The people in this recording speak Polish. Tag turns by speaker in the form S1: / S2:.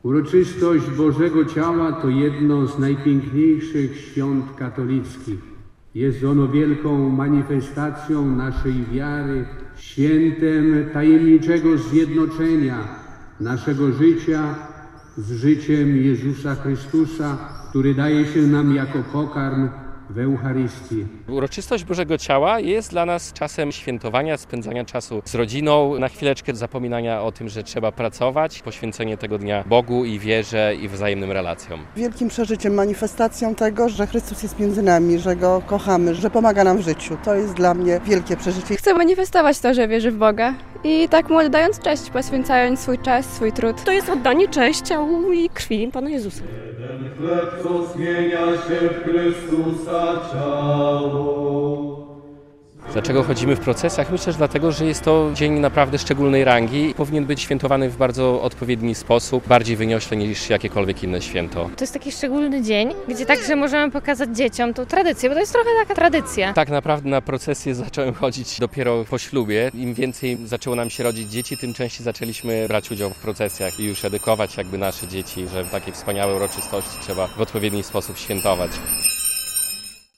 S1: Uroczystość Bożego Ciała to jedno z najpiękniejszych świąt katolickich. Jest ono wielką manifestacją naszej wiary, świętem tajemniczego zjednoczenia naszego życia z życiem Jezusa Chrystusa, który daje się nam jako pokarm w Eucharystii.
S2: Uroczystość Bożego Ciała jest dla nas czasem świętowania, spędzania czasu z rodziną, na chwileczkę zapominania o tym, że trzeba pracować, poświęcenie tego dnia Bogu i wierze i wzajemnym relacjom.
S3: Wielkim przeżyciem, manifestacją tego, że Chrystus jest między nami, że Go kochamy, że pomaga nam w życiu. To jest dla mnie wielkie przeżycie.
S4: Chcę manifestować to, że wierzę w Boga i tak mu oddając cześć, poświęcając swój czas, swój trud.
S5: To jest oddanie cześć ciału i krwi Pana Jezusa.
S6: Ten chleb, co zmienia się w Chrystusa ciało.
S2: Dlaczego chodzimy w procesjach? Myślę, że dlatego, że jest to dzień naprawdę szczególnej rangi i powinien być świętowany w bardzo odpowiedni sposób, bardziej wyniośle niż jakiekolwiek inne święto.
S7: To jest taki szczególny dzień, gdzie także możemy pokazać dzieciom tą tradycję, bo to jest trochę taka tradycja.
S2: Tak naprawdę na procesję zacząłem chodzić dopiero po ślubie. Im więcej zaczęło nam się rodzić dzieci, tym częściej zaczęliśmy brać udział w procesjach i już edukować jakby nasze dzieci, że takie wspaniałe uroczystości trzeba w odpowiedni sposób świętować.